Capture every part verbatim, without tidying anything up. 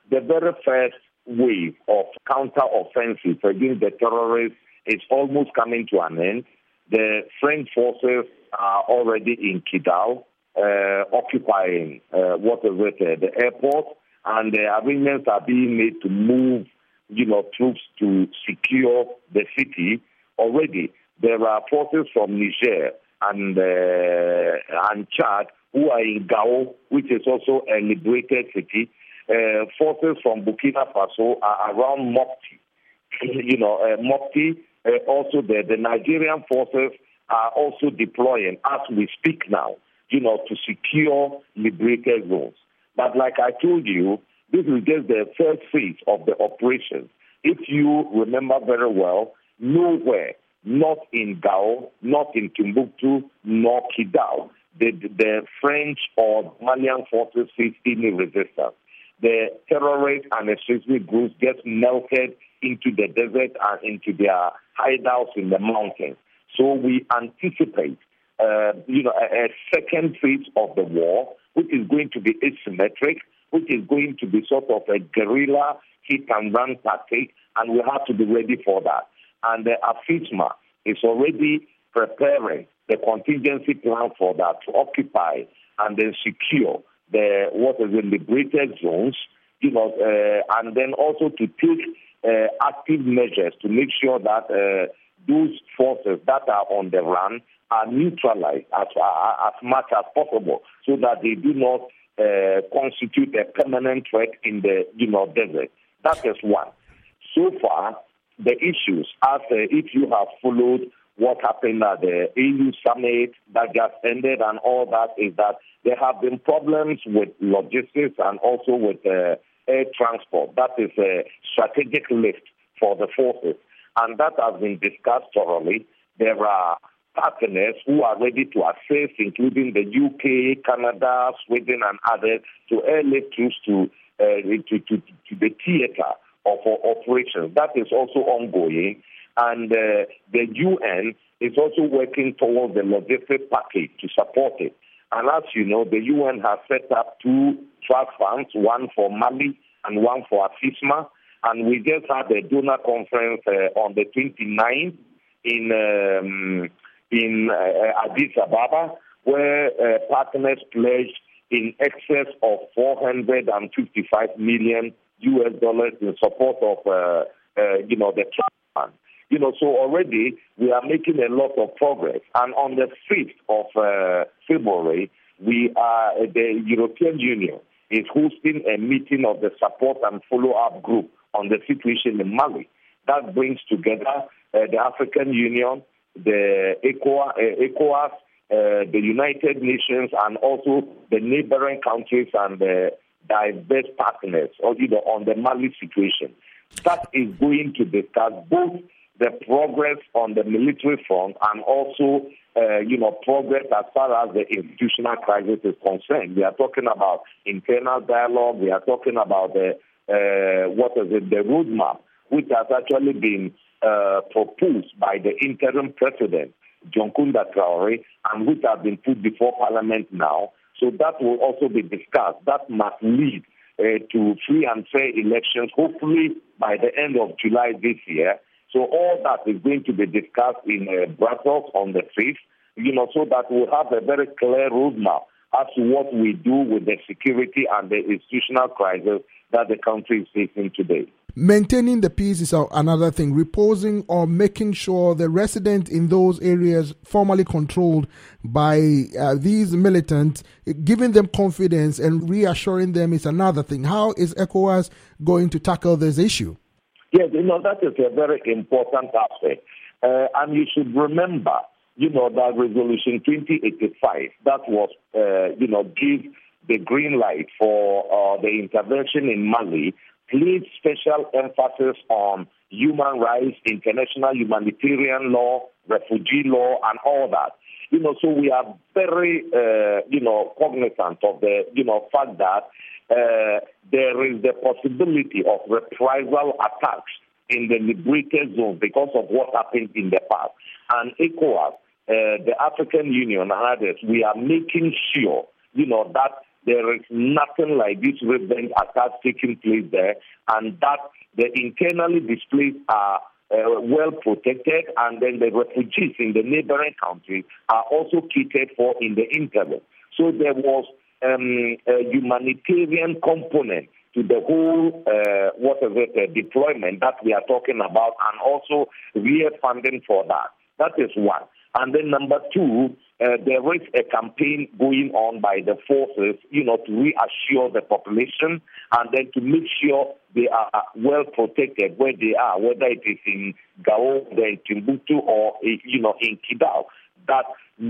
the very first wave of counter-offensive against the terrorists is almost coming to an end. The French forces are already in Kidal, uh, occupying uh, what is it, uh, the airport, and the arrangements are being made to move, you know, troops to secure the city. Already, there are forces from Niger and uh, and Chad who are in Gao, which is also a liberated city. Uh, forces from Burkina Faso are around Mopti. You know, uh, Mopti, uh, also the, the Nigerian forces are also deploying as we speak now, you know, to secure liberated zones. But like I told you, this is just the first phase of the operation. If you remember very well, nowhere, not in Gao, not in Timbuktu, nor Kidal, did the French or Malian forces face any resistance. The terrorists and extremist groups get melted into the desert and into their hideouts in the mountains. So we anticipate, uh, you know, a, a second phase of the war, which is going to be asymmetric, which is going to be sort of a guerrilla hit-and-run tactic, and we have to be ready for that. And the AFISMA is already preparing the contingency plan for that to occupy and then secure the what is the liberated zones, you know, uh, and then also to take uh, active measures to make sure that uh, those forces that are on the run are neutralized as, uh, as much as possible, so that they do not uh, constitute a permanent threat in the, you know, desert. That is one. So far, the issues, as uh, if you have followed what happened at the A U summit that just ended and all that, is that there have been problems with logistics and also with uh, air transport. That is a strategic lift for the forces. And that has been discussed thoroughly. There are partners who are ready to assist, including the U K, Canada, Sweden, and others, to airlift troops to, uh, to, to, to the theater of operations. That is also ongoing. And uh, the U N is also working towards the logistic package to support it. And as you know, the U N has set up two trust funds, one for Mali and one for AFISMA. And we just had a donor conference uh, on the twenty-ninth in um, in uh, Addis Ababa, where uh, partners pledged in excess of four hundred fifty-five million U S dollars in support of, uh, uh, you know, the trust fund. You know, so already we are making a lot of progress. And on the fifth of uh, February, we are, uh, the European Union is hosting a meeting of the support and follow-up group on the situation in Mali. That brings together uh, the African Union, the ECOWAS, uh, ECOWAS uh, the United Nations, and also the neighboring countries and the diverse partners, or, you know, on the Mali situation. That is going to discuss both the progress on the military front and also, uh, you know, progress as far as the institutional crisis is concerned. We are talking about internal dialogue. We are talking about the, uh, what is it, the roadmap, which has actually been uh, proposed by the interim president, John Kunda Traore, and which has been put before Parliament now. So that will also be discussed. That must lead uh, to free and fair elections, hopefully by the end of July this year. So all that is going to be discussed in uh, Brussels on the fifth, you know, so that we'll have a very clear roadmap as to what we do with the security and the institutional crisis that the country is facing today. Maintaining the peace is another thing. Reposing or making sure the residents in those areas formerly controlled by uh, these militants, giving them confidence and reassuring them is another thing. How is ECOWAS going to tackle this issue? Yes, you know, that is a very important aspect. Uh, and you should remember, you know, that Resolution twenty eighty-five, that was, uh, you know, give the green light for uh, the intervention in Mali, placed special emphasis on human rights, international humanitarian law, refugee law, and all that. You know, so we are very, uh, you know, cognizant of the, you know, fact that uh, there is the possibility of reprisal attacks in the liberated zone because of what happened in the past. And ECOWAS, uh, the African Union and others, we are making sure, you know, that there is nothing like this revenge attacks taking place there, and that the internally displaced are uh, well protected, and then the refugees in the neighboring countries are also catered for in the interval. So there was um, a humanitarian component to the whole, uh, what is it, uh, deployment that we are talking about, and also real funding for that. That is one. And then number two, uh, there is a campaign going on by the forces, you know, to reassure the population and then to make sure they are well protected where they are, whether it is in Gao, in Timbuktu, or, you know, in Kidal, that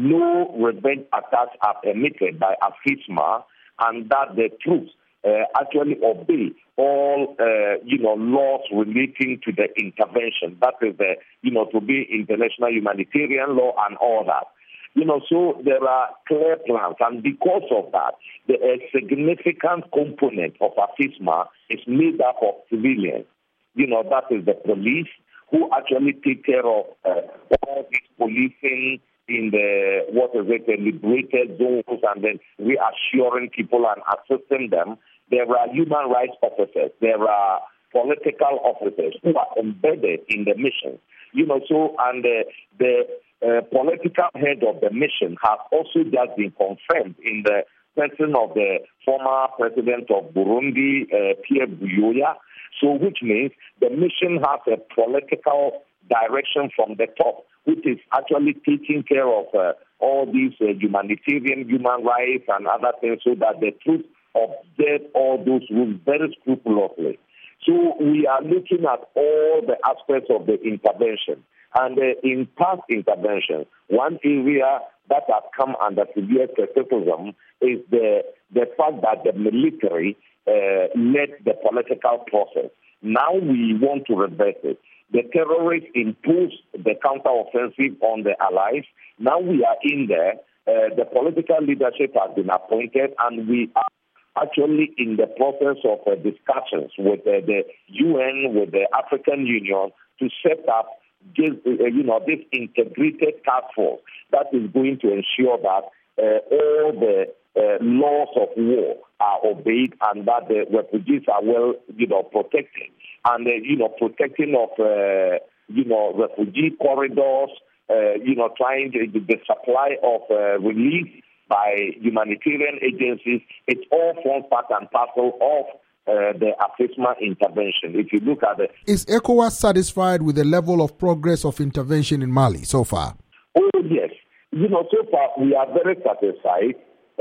no revenge attacks are permitted by AFISMA, and that the troops uh, actually obey all, uh, you know, laws relating to the intervention. That is, the, you know, to be international humanitarian law and all that. You know, so there are clear plans, and because of that, the a significant component of AFISMA is made up of civilians. You know, that is the police, who actually take care of uh, all this policing in the, what is it, the liberated zones, and then reassuring people and assisting them. There are human rights officers. There are political officers who are embedded in the mission. You know, so, and uh, the uh, political head of the mission has also just been confirmed in the person of the former president of Burundi, uh, Pierre Buyoya. So, which means the mission has a political direction from the top, which is actually taking care of uh, all these uh, humanitarian, human rights, and other things, so that the troops observe all those rules very scrupulously. So we are looking at all the aspects of the intervention. And uh, in past interventions, one area that has come under severe criticism is the, the fact that the military uh, led the political process. Now we want to reverse it. The terrorists imposed the counteroffensive on the allies. Now we are in there. Uh, the political leadership has been appointed, and we are actually in the process of uh, discussions with uh, the U N, with the African Union, to set up this, uh, you know, this integrated task force that is going to ensure that uh, all the uh, laws of war are obeyed and that the refugees are well, you know, protected. And, uh, you know, protecting of, uh, you know, refugee corridors, uh, you know, trying to, the supply of uh, relief by humanitarian agencies. It's all forms part and parcel of uh, the AFISMA intervention. If you look at it. Is ECOWAS satisfied with the level of progress of intervention in Mali so far? Oh, yes. You know, so far we are very satisfied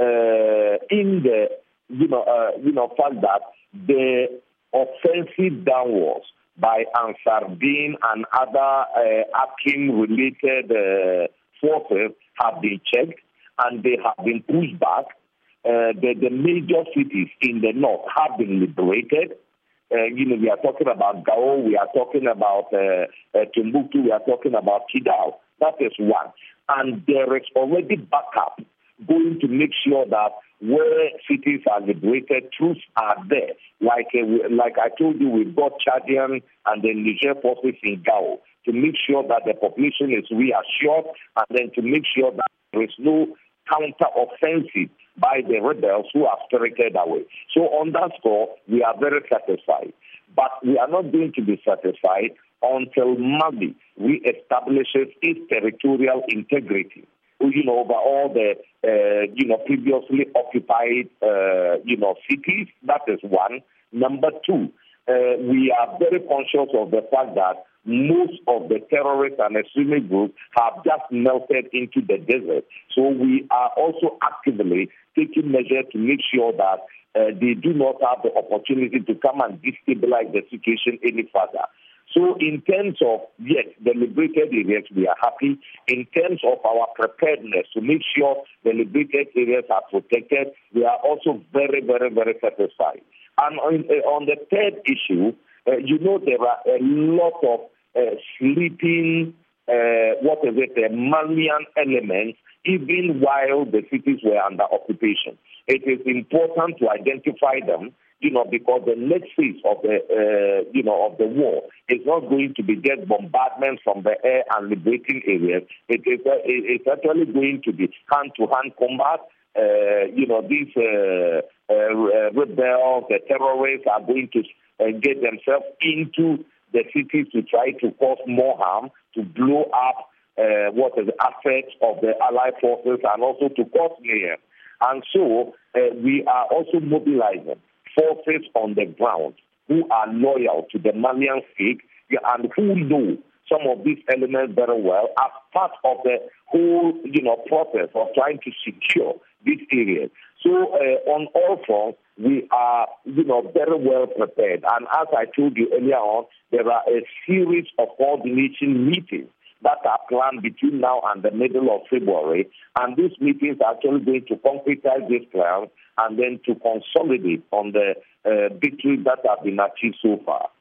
uh, in the, you know, uh, you know, fact that the offensive downwards by Ansar Dine and other uh, Akin-related uh, forces have been checked, and they have been pushed back. Uh, the, the major cities in the north have been liberated. Uh, you know, we are talking about Gao, we are talking about uh, uh, Timbuktu, we are talking about Kidal. That is one. And there is already backup going to make sure that where cities are liberated, troops are there. Like uh, we, like I told you, we've got Chadian and the Niger forces in Gao to make sure that the population is reassured, and then to make sure that there is no counter-offensive by the rebels who are spirited away. So on that score, we are very satisfied. But we are not going to be satisfied until Mali reestablishes its territorial integrity, you know, over all the, uh, you know, previously occupied, uh, you know, cities. That is one. Number two, uh, we are very conscious of the fact that most of the terrorists and extremist groups have just melted into the desert. So we are also actively taking measures to make sure that uh, they do not have the opportunity to come and destabilize the situation any further. So in terms of, yes, the liberated areas, we are happy. In terms of our preparedness to make sure the liberated areas are protected, we are also very, very, very satisfied. And on, uh, on the third issue, uh, you know, there are a lot of uh, sleeping, uh, what is it, uh, Malian elements, even while the cities were under occupation. It is important to identify them, you know, because the next phase of the, uh, you know, of the war is not going to be just bombardment from the air and liberating areas. It is, uh, it's actually going to be hand-to-hand combat, uh, you know, these uh, uh, rebels, the terrorists are going to uh, get themselves into the cities to try to cause more harm, to blow up uh, what is the assets of the allied forces, and also to cause mayhem. And so uh, we are also mobilizing forces on the ground who are loyal to the Malian state and who know some of these elements very well as part of the whole, you know, process of trying to secure this area. So uh, on all fronts, we are, you know, very well prepared. And as I told you earlier on, there are a series of coordination meetings that are planned between now and the middle of February. And these meetings are actually going to concretize this plan and then to consolidate on the uh, victories that have been achieved so far.